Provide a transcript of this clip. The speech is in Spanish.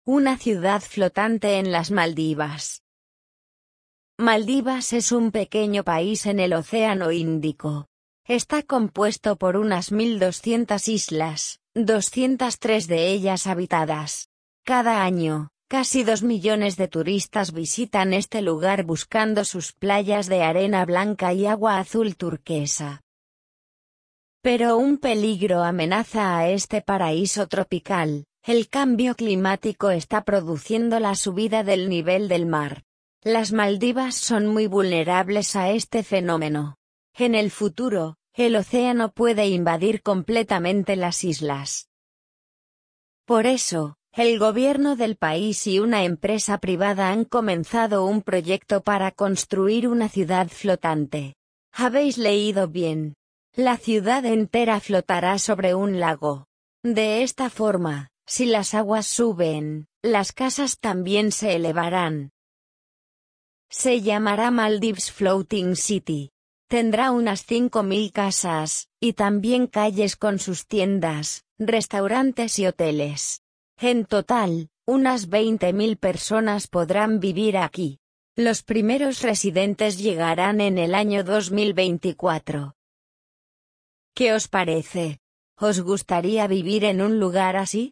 una ciudad flotante en las Maldivas. Maldivas es un pequeño país en el Océano Índico. Está compuesto por unas 1.200 islas, 203 de ellas habitadas. Cada año, casi 2 millones de turistas visitan este lugar buscando sus playas de arena blanca y agua azul turquesa. Pero un peligro amenaza a este paraíso tropical. El cambio climático está produciendo la subida del nivel del mar. Las Maldivas son muy vulnerables a este fenómeno. En el futuro, el océano puede invadir completamente las islas. Por eso, el gobierno del país y una empresa privada han comenzado un proyecto para construir una ciudad flotante. ¿Habéis leído bien? La ciudad entera flotará sobre un lago. De esta forma, si las aguas suben, las casas también se elevarán. Se llamará Maldives Floating City. Tendrá unas 5.000 casas, y también calles con sus tiendas, restaurantes y hoteles. En total, unas 20.000 personas podrán vivir aquí. Los primeros residentes llegarán en el año 2024. ¿Qué os parece? ¿Os gustaría vivir en un lugar así?